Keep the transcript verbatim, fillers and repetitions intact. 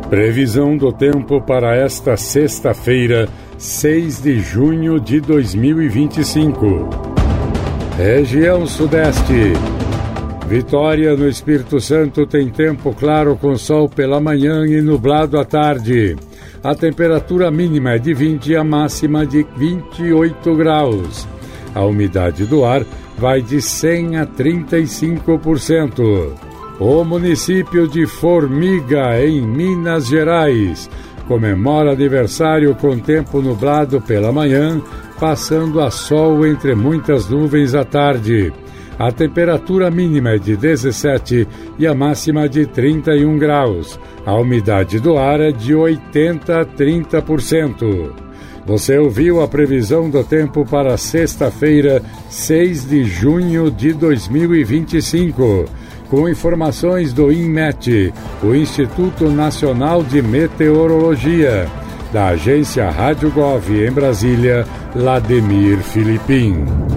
Previsão do tempo para esta sexta-feira, seis de junho de dois mil e vinte e cinco. Região Sudeste. Vitória, no Espírito Santo, tem tempo claro com sol pela manhã e nublado à tarde. A temperatura mínima é de vinte e a máxima de vinte e oito graus. A umidade do ar vai de cem a trinta e cinco por cento. O município de Formiga, em Minas Gerais, comemora aniversário com tempo nublado pela manhã, passando a sol entre muitas nuvens à tarde. A temperatura mínima é de dezessete e a máxima de trinta e um graus. A umidade do ar é de oitenta a trinta por cento. Você ouviu a previsão do tempo para sexta-feira, seis de junho de dois mil e vinte e cinco. Com informações do INMET, o Instituto Nacional de Meteorologia, da agência Rádio Gov em Brasília, Lademir Filipim.